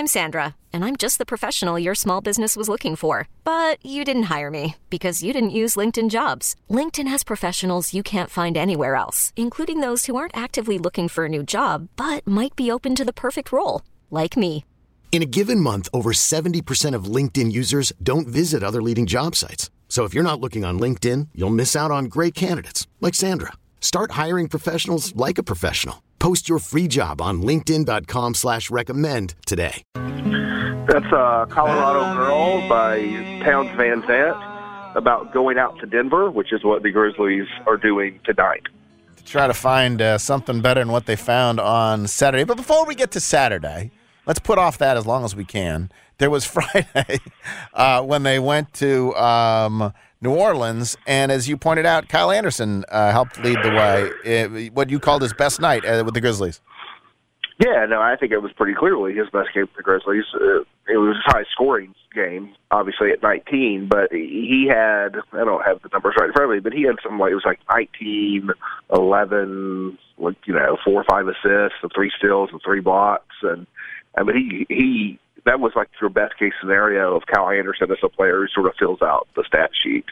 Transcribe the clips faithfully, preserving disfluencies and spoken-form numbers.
I'm Sandra, and I'm just the professional your small business was looking for. But you didn't hire me because you didn't use LinkedIn Jobs. LinkedIn has professionals you can't find anywhere else, including those who aren't actively looking for a new job, but might be open to the perfect role, like me. In a given month, over seventy percent of LinkedIn users don't visit other leading job sites. So if you're not looking on LinkedIn, you'll miss out on great candidates like Sandra. Start hiring professionals like a professional. Post your free job on linkedin.com slash recommend today. That's uh, Colorado Girl by Towns Van Zandt about going out to Denver, which is what the Grizzlies are doing tonight. To try to find uh, something better than what they found on Saturday. But before we get to Saturday, let's put off that as long as we can. There was Friday uh, when they went to um, New Orleans, and as you pointed out, Kyle Anderson uh, helped lead the way. It, what you called his best night uh, with the Grizzlies. Yeah, no, I think it was pretty clearly his best game for the Grizzlies. Uh, it was his highest scoring game, obviously at nineteen, but he had, I don't have the numbers right in front of me, but he had some, like, it was like nineteen, eleven, like, you know, four or five assists, and three steals, and three blocks, and I mean, he, he, that was like your best case scenario of Kyle Anderson as a player who sort of fills out the stat sheet.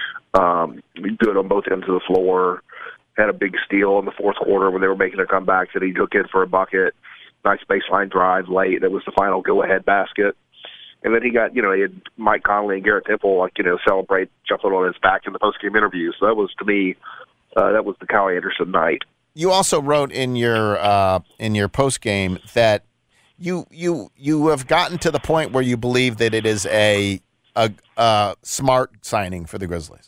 Um, good on both ends of the floor. Had a big steal in the fourth quarter when they were making a comeback that he took in for a bucket. Nice baseline drive late. That was the final go-ahead basket. And then he got, you know, he had Mike Conley and Garrett Temple, like, you know, celebrate, jumping on his back in the post-game interview. So that was, to me, uh, that was the Kyle Anderson night. You also wrote in your uh, in your post-game that You you you have gotten to the point where you believe that it is a a, a smart signing for the Grizzlies.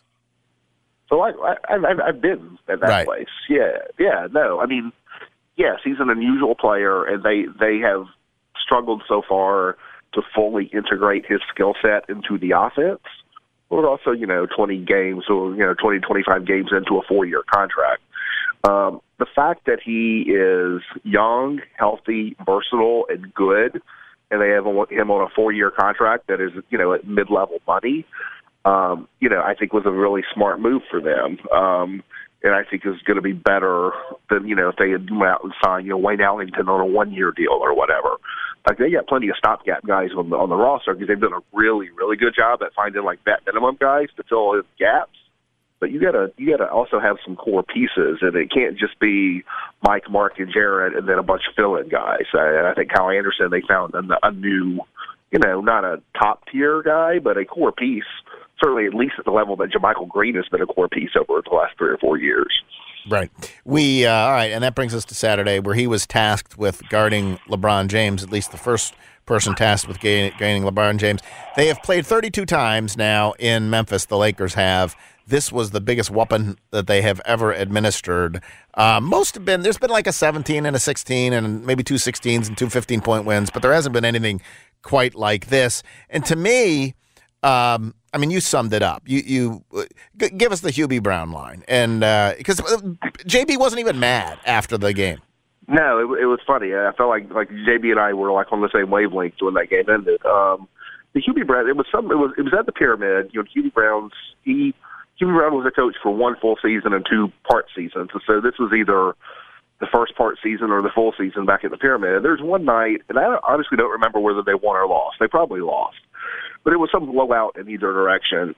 So I, I I've, I've been at that right. place. Yeah, yeah. No, I mean, yes, he's an unusual player, and they they have struggled so far to fully integrate his skill set into the offense. But also, you know, twenty games or you know twenty twenty-five games into a four year contract. Um, the fact that he is young, healthy, versatile, and good, and they have him on a four-year contract that is, you know, at mid-level money, um, you know, I think was a really smart move for them. Um, and I think is going to be better than, you know, if they had went out and signed, you know, Wayne Ellington on a one-year deal or whatever. Like, they got plenty of stopgap guys on the, on the roster because they've done a really, really good job at finding, like, vet minimum guys to fill in gaps. But you gotta you gotta also have some core pieces, and it can't just be Mike, Mark, and Jarrett, and then a bunch of fill-in guys. And I think Kyle Anderson, they found a, a new, you know, not a top tier guy, but a core piece. Certainly, at least at the level that JaMychal Green has been a core piece over the last three or four years. Right. We uh, all right, and that brings us to Saturday, where he was tasked with guarding LeBron James. At least the first person tasked with gaining, gaining LeBron James. They have played thirty-two times now in Memphis. The Lakers have. This was the biggest whooping that they have ever administered. Uh, most have been, there's been like a seventeen and a sixteen and maybe two sixteens and two fifteen-point wins, but there hasn't been anything quite like this. And to me, um, I mean, you summed it up. You you uh, g- give us the Hubie Brown line. And because uh, J B wasn't even mad after the game. No, it, it was funny. I felt like like J B and I were like on the same wavelength when that game ended. Um, the Hubie Brown, it was some, it was it was at the Pyramid. You know, Hubie Brown's he. Hubie Brown was a coach for one full season and two part seasons. So this was either the first part season or the full season back at the Pyramid. There's one night, and I honestly don't remember whether they won or lost. They probably lost. But it was some blowout in either direction.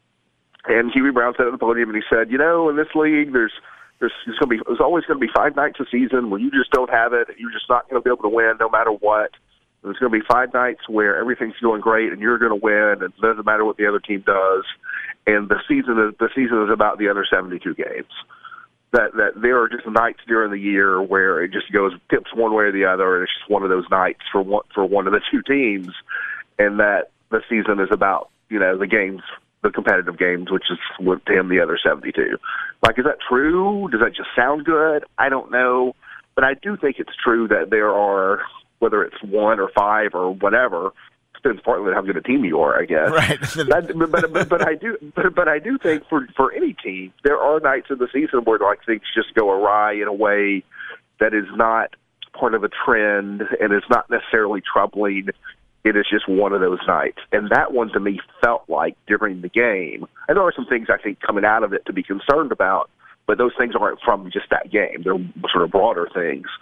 And Hubie Brown said at the podium, and he said, you know, in this league, there's there's, there's, gonna be, there's always going to be five nights a season where you just don't have it, and you're just not going to be able to win no matter what. There's going to be five nights where everything's going great, and you're going to win, and it doesn't matter what the other team does. And the season is the season is about the other seventy-two games. That that there are just nights during the year where it just goes tips one way or the other, and it's just one of those nights for one for one of the two teams. And that the season is about you know the games, the competitive games, which is with him the other seventy-two. Like, is that true? Does that just sound good? I don't know, but I do think it's true that there are, whether it's one or five or whatever. Depends partly on how good a team you are, I guess. Right. but, but, but but I do but, but I do think for for any team there are nights in the season where like things just go awry in a way that is not part of a trend and is not necessarily troubling. It is just one of those nights, and that one to me felt like during the game. And there are some things I think coming out of it to be concerned about, but those things aren't from just that game. They're sort of broader things.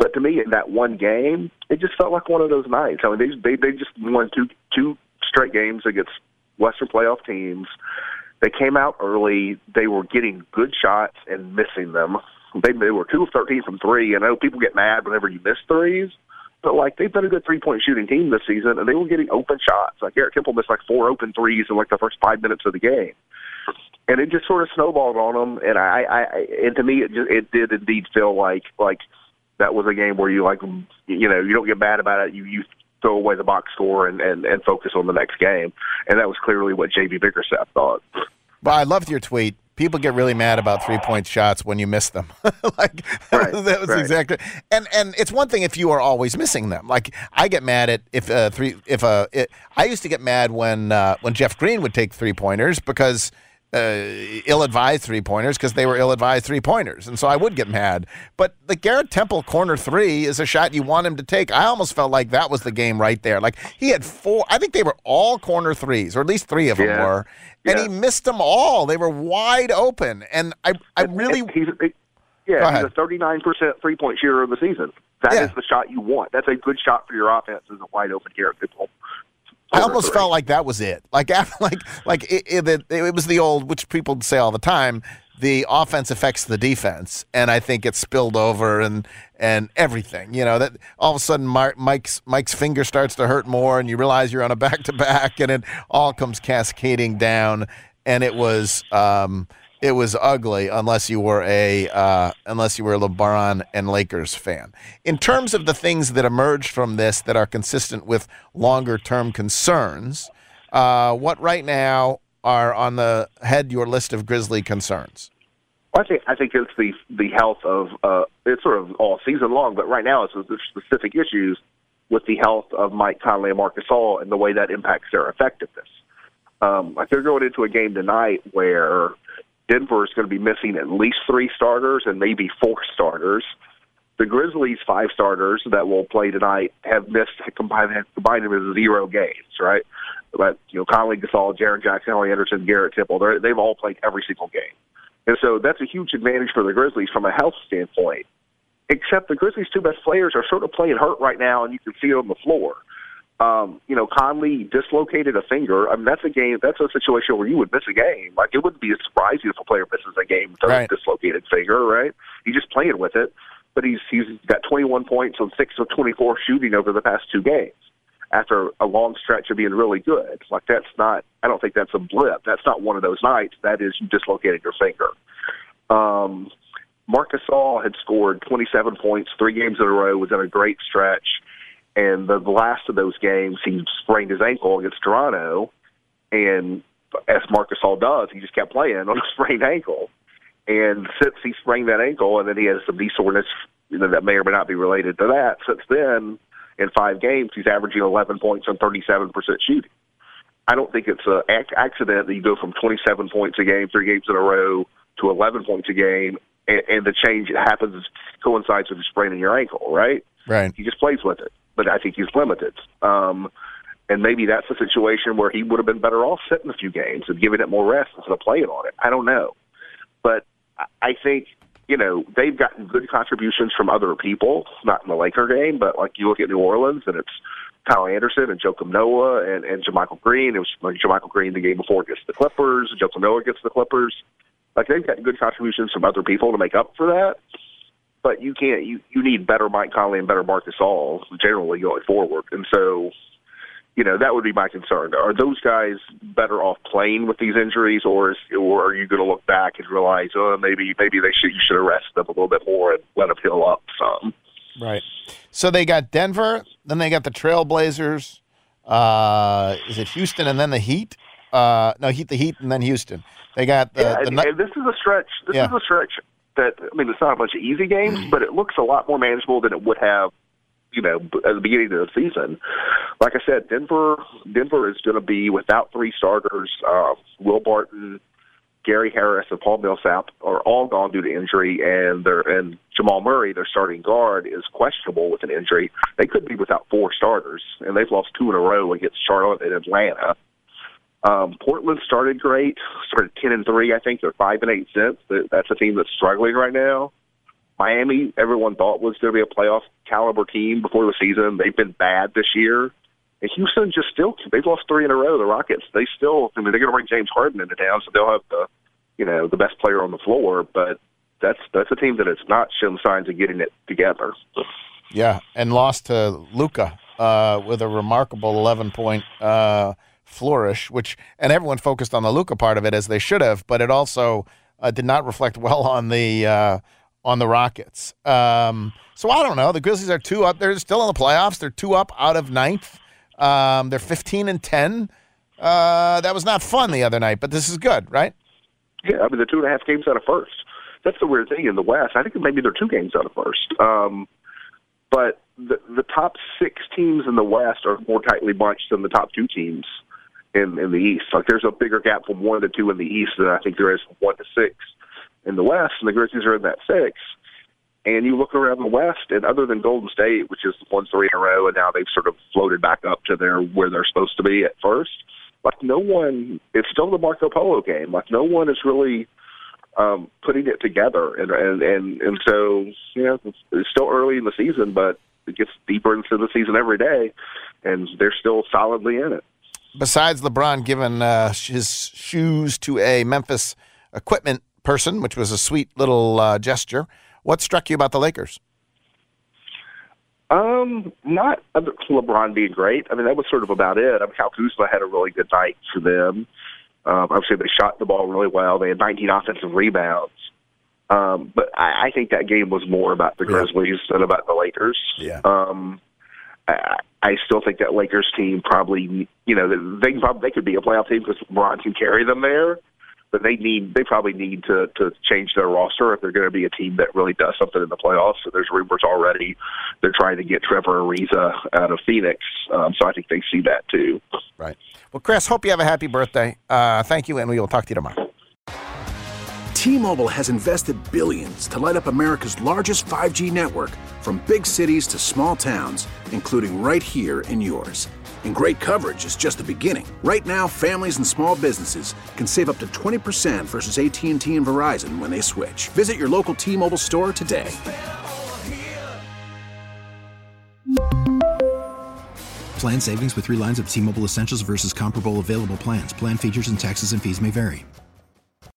But to me, in that one game, it just felt like one of those nights. I mean, they they, they just won two two straight games against Western playoff teams. They came out early. They were getting good shots and missing them. They, they were two of thirteen from three. And I know people get mad whenever you miss threes, but, like, they've been a good three-point shooting team this season, and they were getting open shots. Like, Garrett Temple missed, like, four open threes in, like, the first five minutes of the game. And it just sort of snowballed on them. And, I, I and to me, it, just, it did indeed feel like, like that was a game where you, like, you know, you don't get mad about it. You, you throw away the box score and, and, and focus on the next game. And that was clearly what J B Bickerstaff thought. Well, I loved your tweet. People get really mad about three-point shots when you miss them. like right, that was right. exactly. And and it's one thing if you are always missing them. Like I get mad at if uh, three if uh, it, I used to get mad when uh, when Jeff Green would take three-pointers because uh, ill-advised three-pointers because they were ill-advised three-pointers, and so I would get mad. But the Garrett Temple corner three is a shot you want him to take. I almost felt like that was the game right there. Like he had four. I think they were all corner threes, or at least three of them yeah. were. And yeah. he missed them all. They were wide open. And I I really he's, yeah, he's a thirty-nine percent three-point shooter of the season. That yeah. is the shot you want. That's a good shot for your offense is a wide open Garrett Temple. I almost felt like that was it. Like after, like like it, it, it, it was the old, which people say all the time, the offense affects the defense, and I think it spilled over and and everything. You know that all of a sudden Mike's Mike's finger starts to hurt more, and you realize you're on a back to back, and it all comes cascading down, and it was um, it was ugly unless you were a uh, unless you were a LeBron and Lakers fan. In terms of the things that emerged from this that are consistent with longer term concerns, uh, what right now are on the head your list of Grizzly concerns? Well, I think I think it's the the health of uh, it's sort of all season long, but right now it's the specific issues with the health of Mike Conley and Marc Gasol and the way that impacts their effectiveness. Um, like they're going into a game tonight where Denver is going to be missing at least three starters and maybe four starters. The Grizzlies' five starters that will play tonight have missed combined combined with zero games, right? But you know, Conley, Gasol, Jaren Jackson, Ellie Anderson, Garrett Temple, they've all played every single game. And so that's a huge advantage for the Grizzlies from a health standpoint. Except the Grizzlies' two best players are sort of playing hurt right now, and you can see it on the floor. Um, you know, Conley dislocated a finger. I mean, that's a game. That's a situation where you would miss a game. Like it wouldn't be surprising if a player misses a game with a right. dislocated finger, right? He's just playing with it. But he's he's got twenty-one points on six of twenty-four shooting over the past two games after a long stretch of being really good. Like that's not. I don't think that's a blip. That's not one of those nights. That is you dislocated your finger. Um, Marc Gasol had scored twenty-seven points three games in a row. Was in a great stretch. And the last of those games, he sprained his ankle against Toronto. And as Marc Gasol does, he just kept playing on a sprained ankle. And since he sprained that ankle, and then he has some knee soreness, you know, that may or may not be related to that, since then, in five games, he's averaging eleven points on thirty-seven percent shooting. I don't think it's an accident that you go from twenty-seven points a game, three games in a row, to eleven points a game, and, and the change that happens coincides with you spraining your ankle, right? Right. He just plays with it. But I think he's limited. Um, and maybe that's a situation where he would have been better off sitting a few games and giving it more rest instead of playing on it. I don't know. But I think, you know, they've gotten good contributions from other people, not in the Laker game, but like you look at New Orleans and it's Kyle Anderson and Joakim Noah and, and JaMychal Green. It was like JaMychal Green the game before against the Clippers, Joakim Noah against the Clippers. Like they've gotten good contributions from other people to make up for that. But you can't. You, you need better Mike Conley and better Marc Gasol generally going forward, and so you know that would be my concern. Are those guys better off playing with these injuries, or is, or are you going to look back and realize, oh, maybe maybe they should you should arrest them a little bit more and let them heal up some? Right. So they got Denver, then they got the Trailblazers. Uh, is it Houston and then the Heat? Uh, no, Heat the Heat and then Houston. They got the. Yeah, the and, nu- and this is a stretch. This yeah. is a stretch. That I mean, it's not a bunch of easy games, but it looks a lot more manageable than it would have, you know, at the beginning of the season. Like I said, Denver, Denver is going to be without three starters. Uh, Will Barton, Gary Harris, and Paul Millsap are all gone due to injury, and they're, and Jamal Murray, their starting guard, is questionable with an injury. They could be without four starters, and they've lost two in a row against Charlotte and Atlanta. Um, Portland started great, started ten and three. I think they're five and eight since. That's a team that's struggling right now. Miami, everyone thought was going to be a playoff caliber team before the season. They've been bad this year. And Houston just still, they've lost three in a row. The Rockets, they still, I mean, they're going to bring James Harden into town, so they'll have the, you know, the best player on the floor. But that's that's a team that has not shown signs of getting it together. Yeah, and lost to Luka uh, with a remarkable eleven-point uh, flourish, which, and everyone focused on the Luka part of it as they should have, but it also uh, did not reflect well on the uh, on the Rockets. Um, so I don't know. The Grizzlies are two up. They're still in the playoffs. They're two up out of ninth. Um, they're fifteen and ten. Uh, that was not fun the other night, but this is good, right? Yeah, I mean, they're two and a half games out of first. That's the weird thing in the West. I think maybe they're two games out of first. Um, but the, the top six teams in the West are more tightly bunched than the top two teams in, in the East. Like, there's a bigger gap from one to two in the East than I think there is from one to six in the West, and the Grizzlies are in that six. And you look around the West, and other than Golden State, which is won three in a row, and now they've sort of floated back up to their where they're supposed to be at first, like no one, it's still the Marco Polo game. Like no one is really um, putting it together. And, and, and, and so, you know, it's, it's still early in the season, but it gets deeper into the season every day, and they're still solidly in it. Besides LeBron giving uh, his shoes to a Memphis equipment person, which was a sweet little uh, gesture, what struck you about the Lakers? Um, not LeBron being great. I mean, that was sort of about it. I mean, Kyle Kuzma had a really good night for them. Um, obviously, they shot the ball really well. They had nineteen offensive rebounds. Um, but I, I think that game was more about the Grizzlies yeah. than about the Lakers. Yeah. Um, I, I still think that Lakers team probably, you know, they probably they could be a playoff team because LeBron can carry them there. But they need, they probably need to, to change their roster if they're going to be a team that really does something in the playoffs. So there's rumors already they're trying to get Trevor Ariza out of Phoenix. Um, so I think they see that too. Right. Well, Chris, hope you have a happy birthday. Uh, thank you, and we will talk to you tomorrow. T-Mobile has invested billions to light up America's largest five G network, from big cities to small towns, including right here in yours. And great coverage is just the beginning. Right now, families and small businesses can save up to twenty percent versus A T and T and Verizon when they switch. Visit your local T-Mobile store today. Plan savings with three lines of T-Mobile Essentials versus comparable available plans. Plan features and taxes and fees may vary.